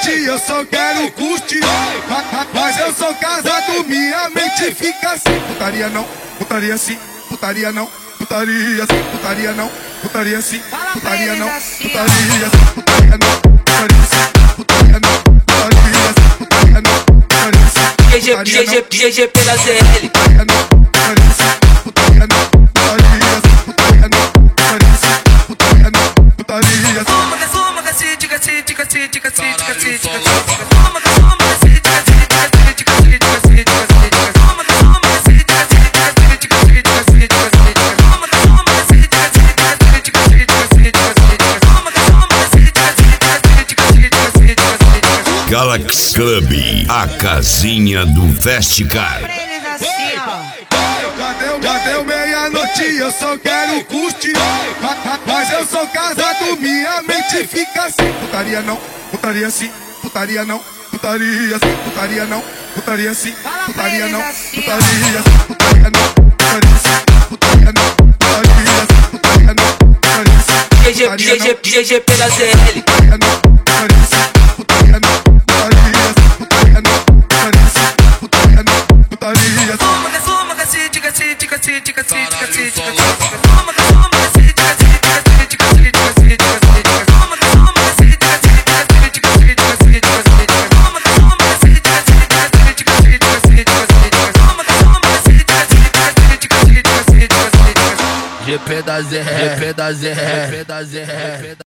noite eu só quero curtir. Mas eu sou casado, minha mente fica assim. Putaria não, putaria sim, putaria não, putaria sim, putaria não, putaria sim, putaria não, putaria sim, putaria não, putaria sim, putaria não, putaria sim, putaria não, putaria sim. GGP da ZL. Putaria não, putaria sim, putaria não, putaria sim, putaria não, putaria sim, putaria não, putaria sim. Galaxy Club, a casinha do Vesticar. Já deu meia-noite, eu só quero curtir. Mas eu sou casado, minha mente fica assim. Putaria não, putaria sim, putaria não, putaria sim, putaria não, putaria sim, putaria não, putaria sim, putaria não, putaria sim, putaria não, putaria sim, putaria não, putaria sim. GGP da ZL. Putaria não, putaria sim, putaria não, putaria sim, putaria não, putaria sim, putaria não, putaria sim. GP da ZR.